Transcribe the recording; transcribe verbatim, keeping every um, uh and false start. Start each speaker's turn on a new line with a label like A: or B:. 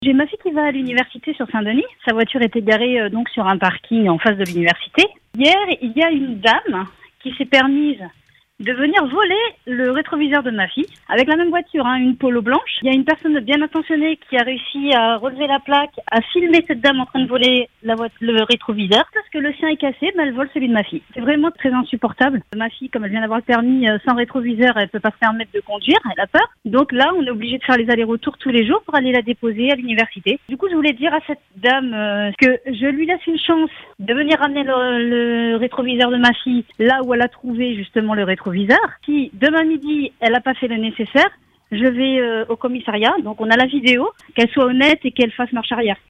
A: J'ai ma fille qui va à l'université sur Saint-Denis. Sa voiture était garée euh, donc sur un parking en face de l'université. Hier, il y a une dame qui s'est permise de venir voler le rétroviseur de ma fille avec la même voiture, hein, une Polo blanche. Il y a une personne bien intentionnée qui a réussi à relever la plaque, à filmer cette dame en train de voler la voiture, le rétroviseur. Parce que le sien est cassé, ben elle vole celui de ma fille. C'est vraiment très insupportable. Ma fille, comme elle vient d'avoir le permis euh, sans rétroviseur, elle peut pas se permettre de conduire, elle a peur. Donc là, on est obligé de faire les allers-retours tous les jours pour aller la déposer à l'université. Du coup, je voulais dire à cette dame euh, que je lui laisse une chance de venir ramener le, le rétroviseur de ma fille là où elle a trouvé justement le rétroviseur. Si demain midi, elle n'a pas fait le nécessaire, je vais euh, au commissariat. Donc on a la vidéo, qu'elle soit honnête et qu'elle fasse marche arrière.